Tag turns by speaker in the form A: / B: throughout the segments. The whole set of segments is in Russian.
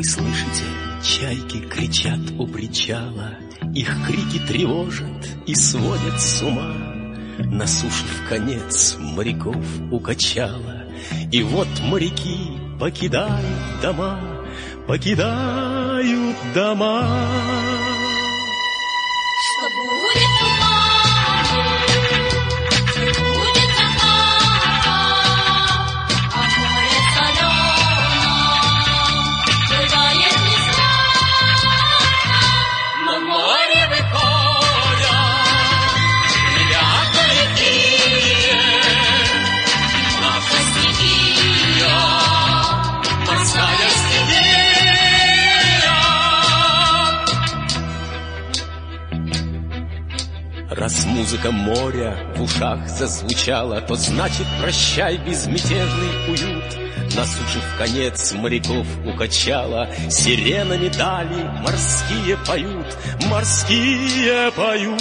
A: слышите, чайки кричат у причала, их крики тревожат и сводят с ума. На суше вконец моряков укачало, и вот моряки покидают дома, покидают дома.
B: Что будет в тумане, будет заката, а море соленое бывает несладко. На море выходят ребята лихие, наша стихия, морская стихия.
A: Раз музыка моря в ушах зазвучала, то значит прощай безмятежный уют. На суше вконец моряков укачало, сиренами дали морские поют, морские поют.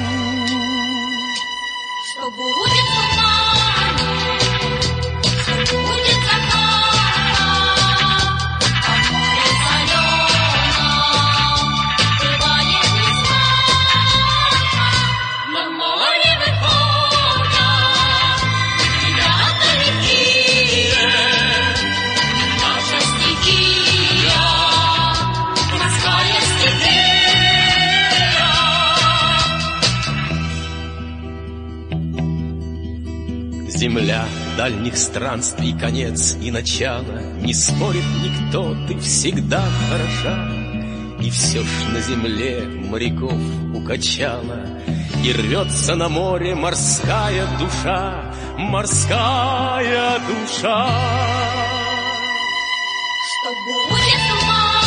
B: Что будет в тумане, что будет заката, а море соленое бывает несладко. На море выходят ребята лихие, наша стихия, морская стихия.
A: Земля дальних странствий конец и начало, не спорит никто, ты всегда хороша. И все ж на земле моряков укачало, и рвется на море морская душа, морская душа.
B: Что будет в тумане,